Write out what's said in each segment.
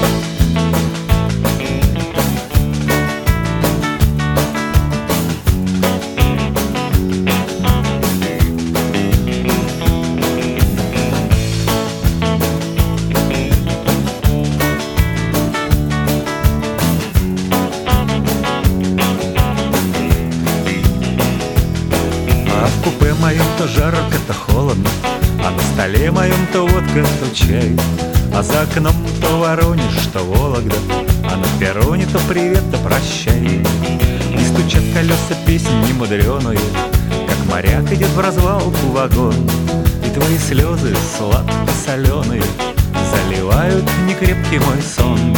В купе моем то жарко, то холодно, а на столе моем то водка, то чай. А за окном то Воронеж, то Вологда, а на перроне то привет, то прощай. И стучат колеса песни немудреную, как моряк идет в развалку вагон. И твои слезы сладко-соленые заливают некрепкий мой сон.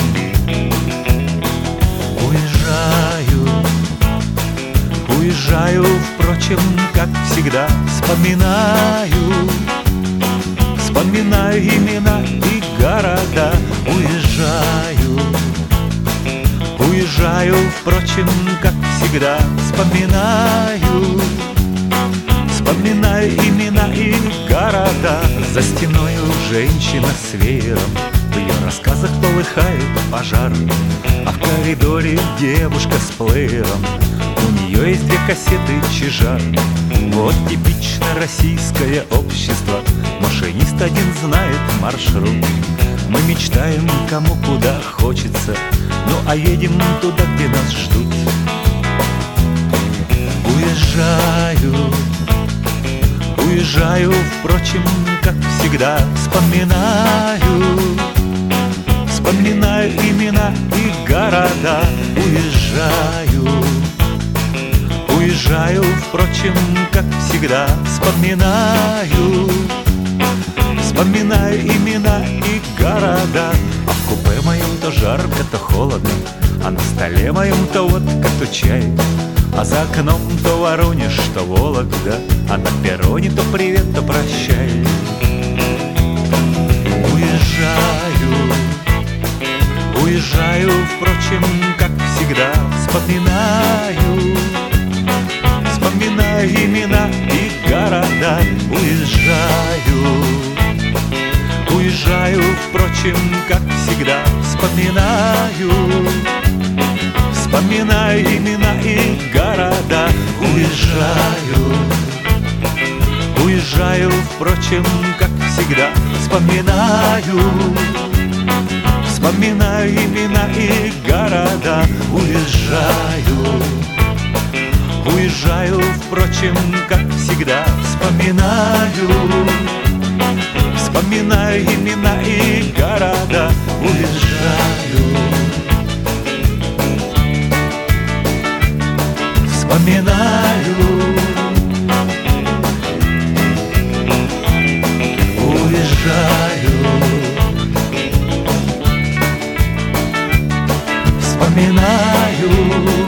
Уезжаю, впрочем, как всегда, вспоминаю имена и города. Уезжаю, впрочем, как всегда, вспоминаю имена и города. За стеною женщина с веером, в ее рассказах полыхает пожар, а в коридоре девушка с плеером, у нее есть 2 кассеты «Чижа». Вот типично российское общество, машинист один знает маршрут. Мы мечтаем, кому куда хочется, ну а едем туда, где нас ждут. Уезжаю, впрочем, как всегда, вспоминаю имена и города. Уезжаю, впрочем, как всегда, вспоминаю имена и города. А в купе моем то жарко, то холодно, а на столе моем то водка, то чай. А за окном то Воронеж, то Вологда, а на перроне то привет, то прощай. Уезжаю, впрочем, как всегда, вспоминаю имена и города. Уезжаю, впрочем, как всегда, вспоминаю имена и города. Уезжаю, впрочем, как всегда, вспоминаю имена и города. Уезжаю, впрочем, как всегда, вспоминаю имена и города. Вспоминаю